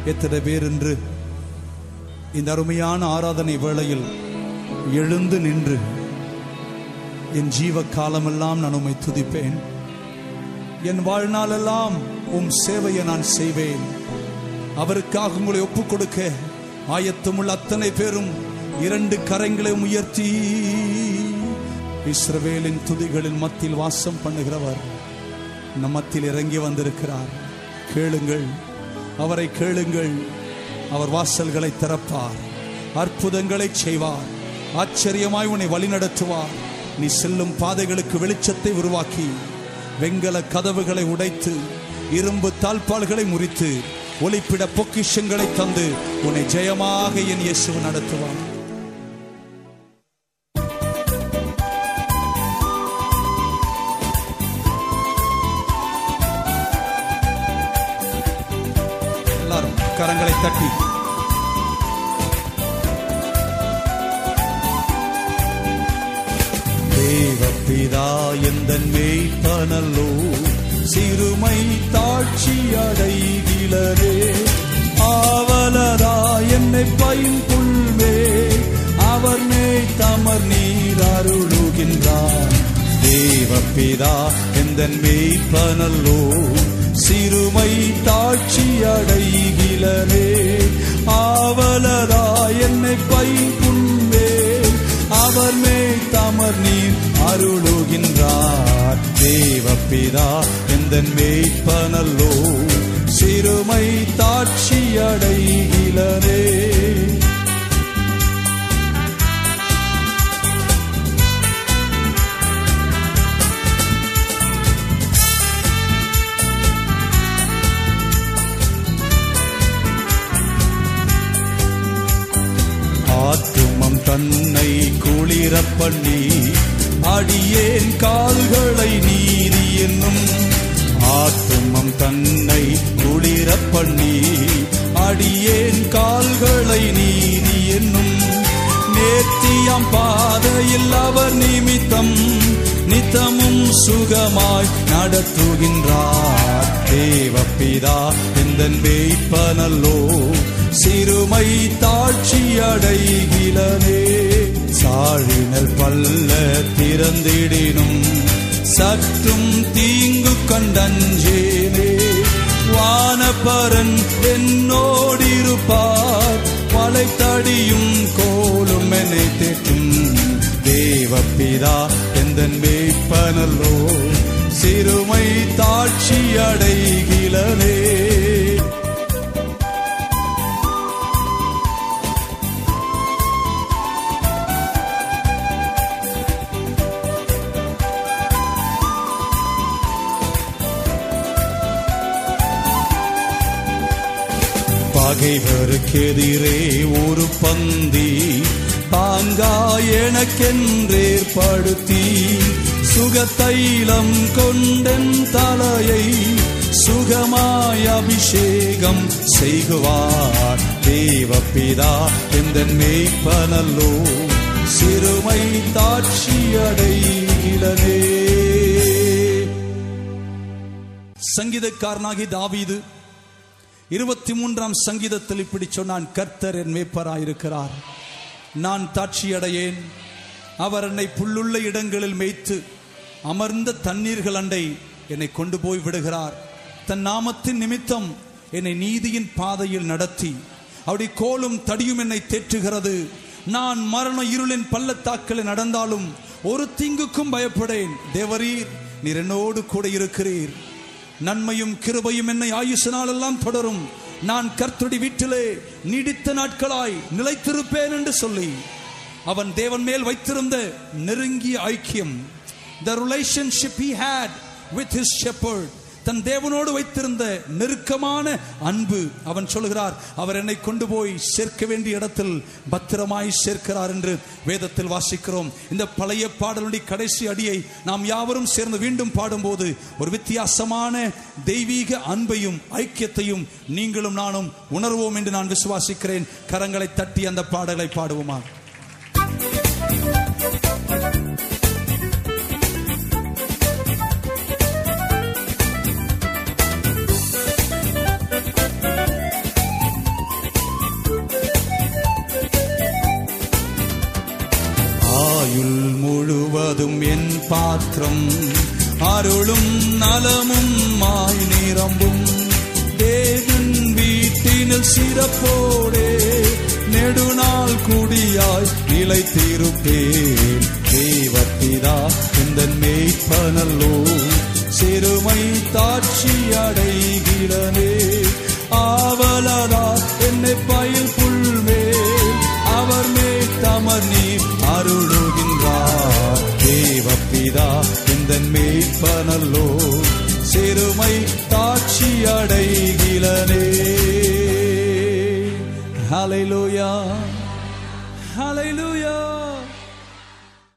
எத்தனை பேர் என்று இந்த அருமையான ஆராதனை வேளையில் எழுந்து நின்று என் ஜீவ காலமெல்லாம் நான் உம்மை துதிப்பேன், என் வாழ்நாளெல்லாம் உம் சேவையை நான் செய்வேன், அவருக்காக உங்களை ஒப்புக் கொடுக்க ஆயத்தமுள்ள அத்தனை பேரும் இரண்டு கரங்களை உயர்த்தி இஸ்ரவேலின் துதிகளின் மத்தியில் வாசம் பண்ணுகிறவர் நம் மத்தியில் இறங்கி வந்திருக்கிறார். கேளுங்கள், அவரை கேளுங்கள். அவர் வாசல்களை திறப்பார், அற்புதங்களை செய்வார், ஆச்சரியமாய் உன்னை வழிநடத்துவார். நீ செல்லும் பாதைகளுக்கு வெளிச்சத்தை உருவாக்கி வெங்கல கதவுகளை உடைத்து இரும்பு தாழ்பால்களை முறித்து ஒளிப்பிட பொக்கிஷங்களை தந்து உன்னை ஜெயமாக என் இயேசு நடத்துவார். எல்லாரும் கரங்களை தட்டி தேவபிதா எந்தன் மேய்ப்பனல்லோ, சிறுமை தாட்சி அடைகிலரே, ஆவலரா என்னை பையும் புல்வே, அவர் மேய் தமர் நீர் அருளுகின்றார். தேவபிதா எந்தன் மேய்ப்பனல்லோ, சிறுமை தாட்சி அடைகிலரே, ஆவலரா என்னை பையும் புல்வே, அவர் மேய் தமர் நீர் அருளுகின்றார். தேவபிதா எந்தன் மேய்ப்பனல்லோ, சிறுமை தாட்சி அடைகிலரே. ஆத்துமம் தன்னை குளிர பண்ணி அடியேன் கால்களை நீதி என்னும், ஆத்துமம் தன்னை குளிர பண்ணி அடியேன் கால்களை நீதி என்னும், நேர்த்தியாம் பாதையில் அவர் நிமித்தம் நித்தமும் சுகமாய் நடத்துகின்றார். தேவபிதா எந்தன் மேய்ப்பனல்லோ, சிறுமை தாட்சி அடைகிலரே, சாழினல் பல்ல திறந்திடினும் சற்றும் தீங்கு கண்டஞ்சேனே, வானபரன் என்னோடிருப்பார், வளைத்தடியும் கோலும் என்னை தேற்றும். தேவபிதா எந்தன் மேய்ப்பனல்லோ, சிறுமை தாட்சி அடைகிலரே. பகைவருக்கெதிரே ஒரு பந்தி பாங்கா எனக்கென்றேற்படுத்தி, சுகத்தைலம் கொண்டன் தலையை சுகமாய் அபிஷேகம் செய்குவார். தேவபிதா எந்தன் மேய்ப்பனல்லோ, சிறுமை தாட்சி அடைகிலரே. சங்கீதக்காரனாகி தாவீது 23ஆம் சங்கீதத்தில் இப்படி சொன்னான், கர்த்தர் என் மேய்ப்பராயிருக்கிறார், நான் தாட்சியடையேன். அவர் என்னை புல்லுள்ள இடங்களில் மேய்த்து அமர்ந்த தண்ணீர்கள் அண்டை என்னை கொண்டு போய் விடுகிறார். தன் நாமத்தின் நிமித்தம் என்னை நீதியின் பாதையில் நடத்தி அவருடைய கோலும் தடியும் என்னை தேற்றுகிறது. நான் மரண இருளின் பள்ளத்தாக்கில் நடந்தாலும் ஒரு தீங்குக்கும் பயப்படேன். தேவரீர் நீர் என்னோடு கூட இருக்கிறீர். நன்மையும் கிருபையும் என்னை ஆயுசு நாளெல்லாம் தொடரும். நான் கர்த்தருடைய வீட்டிலே நீடித்த நாட்களாய் நிலைத்திருப்பேன் என்று சொல்லி அவன் தேவன் மேல் வைத்திருந்த நெருங்கிய ஐக்கியம், the relationship he had with his shepherd, தன் தேவனோடு வைத்திருந்த நெருக்கமான அன்பு. அவன் சொல்கிறார், அவர் என்னை கொண்டு போய் சேர்க்க வேண்டிய இடத்தில் பத்திரமாய் சேர்க்கிறார் என்று வேதத்தில் வாசிக்கிறோம். இந்த பழைய பாடலுடைய கடைசி அடியை நாம் யாவரும் சேர்ந்து மீண்டும் பாடும்போது ஒரு வித்தியாசமான தெய்வீக அன்பையும் ஐக்கியத்தையும் நீங்களும் நானும் உணர்வோம் என்று நான் விசுவாசிக்கிறேன். கரங்களை தட்டி அந்த பாடலை பாடுவோமா? பாத்திரம், அருளும் நலமும் மாய் நிரம்பும். தேவன் வீட்டினில் சிறப்போடே நெடுநாள் குடியாய் நிலைத்திருப்பேன். தேவப்பிதா எந்தன் மேய்ப்பனல்லோ, சிறுமை தாட்சி அடைகிறனே. ஆவலதா என்னை பயில் புல்மேல் அவர் மேல் தமர் நீர் அருளுகின்றார். தேவப்பிதா எந்தன் மேய்ப்பனல்லோ, சிறுமை தாட்சி அடைகிறனே. ஹல்லேலூயா, ஹல்லேலூயா.